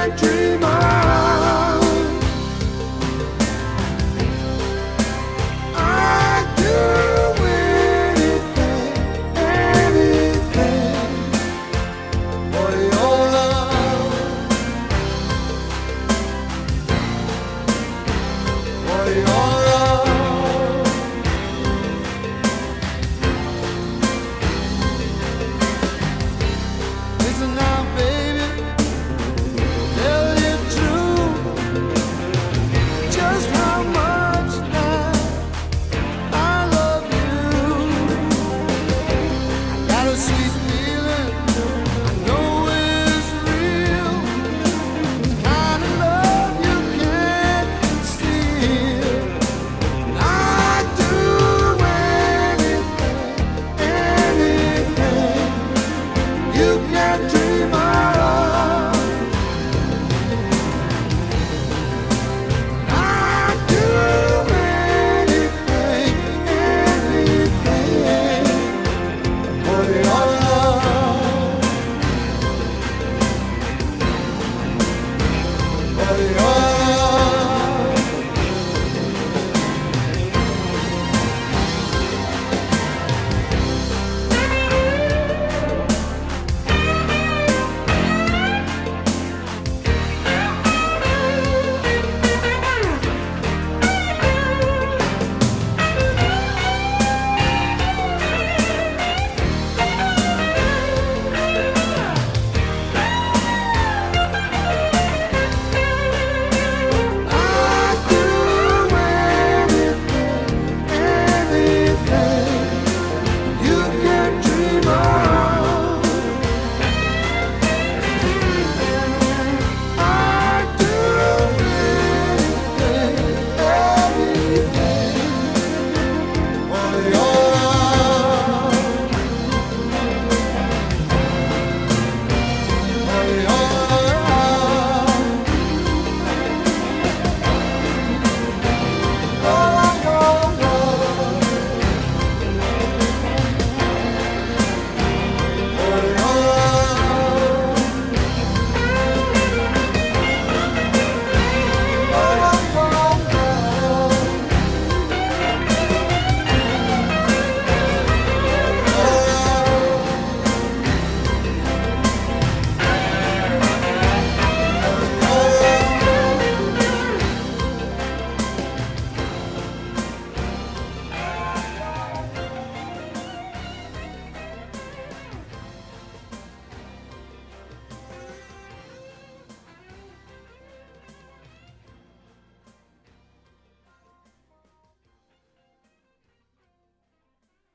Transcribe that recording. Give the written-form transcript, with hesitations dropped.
can dream of. I'd do anything, anything for your love, for your love. Listen now, baby, tell you true, just how much now I love you. I got a sweet feeling, I know it's real, the kind of love you can't conceal. I'd do anything, anything you can dream of.